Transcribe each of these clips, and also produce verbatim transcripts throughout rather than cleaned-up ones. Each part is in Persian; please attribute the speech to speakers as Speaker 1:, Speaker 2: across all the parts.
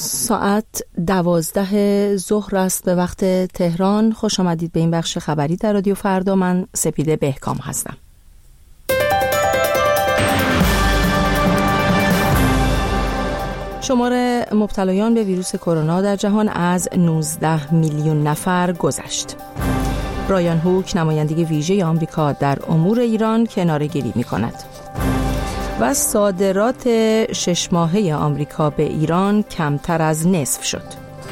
Speaker 1: ساعت دوازده ظهر است به وقت تهران. خوش آمدید به این بخش خبری در رادیو فردا. من سپیده بهکام هستم. شمار مبتلایان به ویروس کرونا در جهان از نوزده میلیون نفر گذشت. برایان هوک نماینده ویژه آمریکا در امور ایران کناره‌گیری می‌کند. و صادرات شش ماهه آمریکا به ایران کمتر از نصف شد.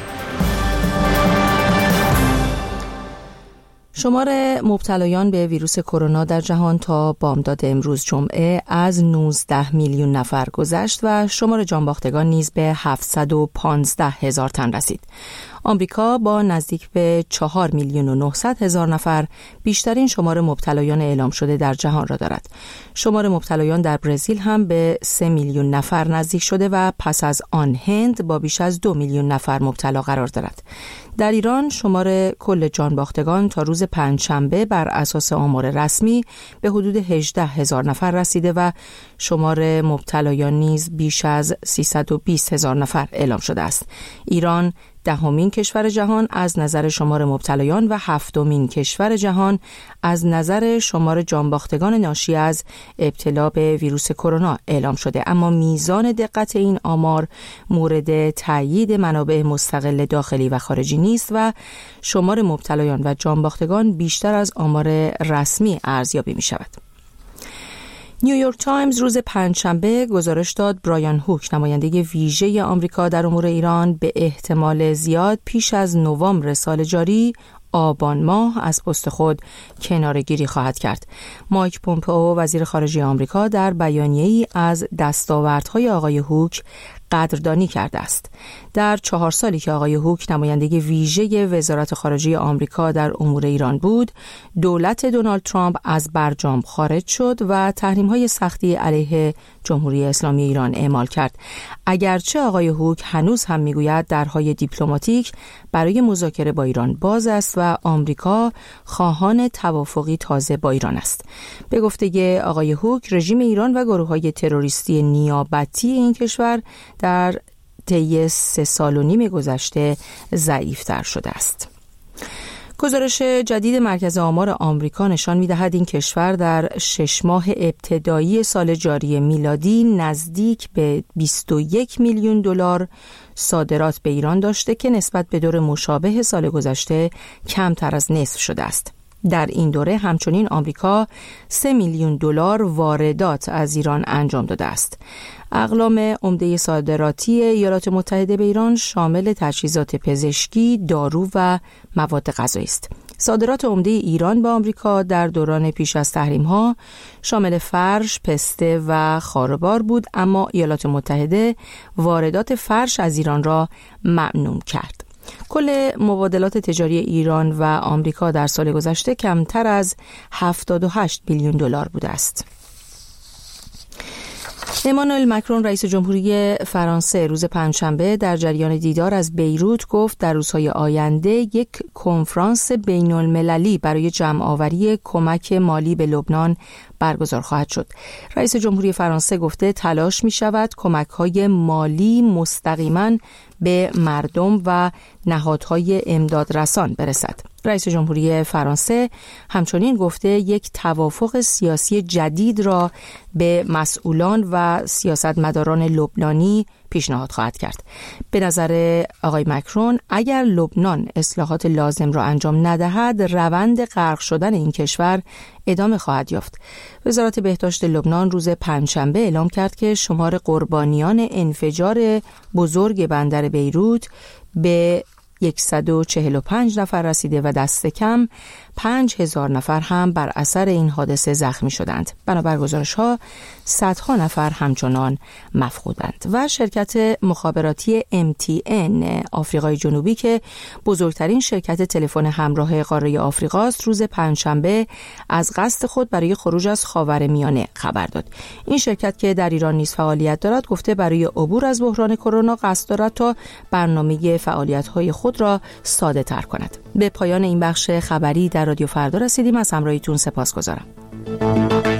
Speaker 1: شمار مبتلایان به ویروس کرونا در جهان تا بامداد امروز جمعه از نوزده میلیون نفر گذشت و شمار جانباختگان نیز به هفتصد و پانزده هزار تن رسید. آمریکا با نزدیک به چهار میلیون و نهصد هزار نفر بیشترین شمار مبتلایان اعلام شده در جهان را دارد. شمار مبتلایان در برزیل هم به سه میلیون نفر نزدیک شده و پس از آن هند با بیش از دو میلیون نفر مبتلا قرار دارد. در ایران شمار کل جانباختگان تا روز پنجشنبه بر اساس آمار رسمی به حدود هجده هزار نفر رسیده و شمار مبتلایان نیز بیش از سیصد و بیست هزار نفر اعلام شده است. ایران دهمین کشور جهان از نظر شمار مبتلایان و هفتمین کشور جهان از نظر شمار جانباختگان ناشی از ابتلا به ویروس کرونا اعلام شده، اما میزان دقت این آمار مورد تأیید منابع مستقل داخلی و خارجی نیست و شمار مبتلایان و جانباختگان بیشتر از آمار رسمی ارزیابی می شود. نیویورک تایمز روز پنجشنبه گزارش داد برایان هوک نماینده ویژه آمریکا در امور ایران به احتمال زیاد پیش از نوامبر سال جاری آبان ماه از پست خود کناره‌گیری خواهد کرد. مایک پومپئو وزیر خارجه آمریکا در بیانیه‌ای از دستاوردهای آقای هوک قدردانی کرده است. در چهار سالی که آقای هوک نماینده ویژه وزارت خارجه آمریکا در امور ایران بود، دولت دونالد ترامپ از برجام خارج شد و تحریم‌های سختی علیه جمهوری اسلامی ایران اعمال کرد. اگرچه آقای هوک هنوز هم میگوید درهای دیپلماتیک برای مذاکره با ایران باز است و آمریکا خواهان توافقی تازه با ایران است. به گفته آقای هوک، رژیم ایران و گروه‌های تروریستی نیابتی این کشور در طی سه سال و نیم گذشته ضعیف‌تر شده است. گزارش جدید مرکز آمار آمریکا نشان می‌دهد این کشور در شش ماه ابتدایی سال جاری میلادی نزدیک به بیست و یک میلیون دلار صادرات به ایران داشته که نسبت به دور مشابه سال گذشته کمتر از نصف شده است. در این دوره همچنین آمریکا سه میلیون دلار واردات از ایران انجام داده است. اقلام عمده صادراتی ایالات متحده به ایران شامل تجهیزات پزشکی، دارو و مواد غذایی است. صادرات عمده ایران به آمریکا در دوران پیش از تحریم‌ها شامل فرش، پسته و خاربار بود، اما ایالات متحده واردات فرش از ایران را ممنوع کرد. کل مبادلات تجاری ایران و آمریکا در سال گذشته کمتر از هفتاد و هشت میلیون دلار بوده است. امانوئل مکرون رئیس جمهوری فرانسه روز پنجشنبه در جریان دیدار از بیروت گفت در روزهای آینده یک کنفرانس بین المللی برای جمع‌آوری کمک مالی به لبنان برگزار خواهد شد. رئیس جمهوری فرانسه گفته تلاش می شود کمک‌های مالی مستقیما به مردم و نهادهای امدادرسان برسد. رئیس جمهوری فرانسه همچنین گفته یک توافق سیاسی جدید را به مسئولان و سیاستمداران لبنانی پیشنهاد خواهد کرد. به نظر آقای مکرون اگر لبنان اصلاحات لازم را انجام ندهد، روند غرق شدن این کشور ادامه خواهد یافت. وزارت بهداشت لبنان روز پنجشنبه اعلام کرد که شمار قربانیان انفجار بزرگ بندر بیروت به صد و چهل و پنج نفر رسیده و دست کم پنج هزار نفر هم بر اثر این حادثه زخمی شدند. بنابر گزارش‌ها صدها نفر همچنان مفقودند. و شرکت مخابراتی ام تی ان آفریقای جنوبی که بزرگترین شرکت تلفن همراه قاره آفریقا است، روز پنجشنبه از قصد خود برای خروج از خاورمیانه خبر داد. این شرکت که در ایران نیز فعالیت دارد گفته برای عبور از بحران کرونا قصد دارد تا برنامه فعالیت‌های خود را ساده تر کند. به پایان این بخش خبری در رادیو فردا رسیدیم. از همراهیتون سپاسگزارم.